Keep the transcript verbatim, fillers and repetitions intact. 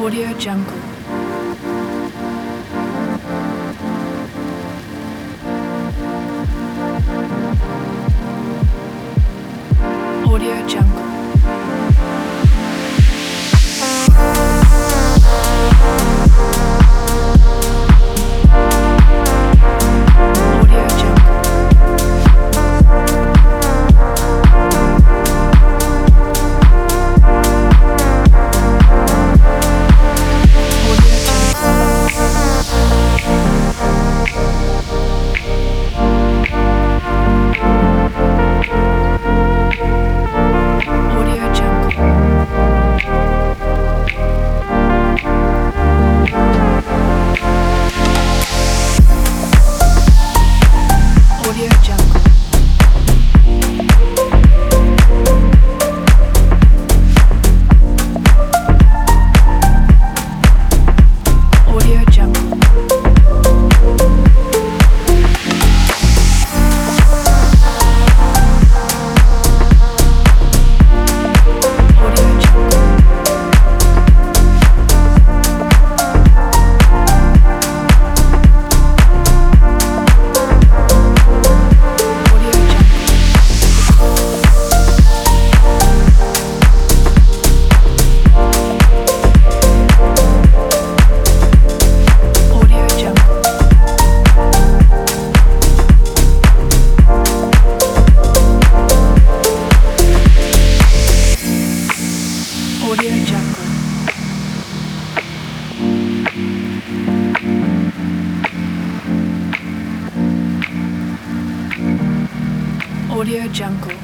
Audio Jungle. Audio Jungle. Audio Jungle. Audio Jungle. Audio Jungle. Audio Jungle. Audio Jungle. Audio Jungle. Audio Jungle. Audio Jungle. Audio Jungle.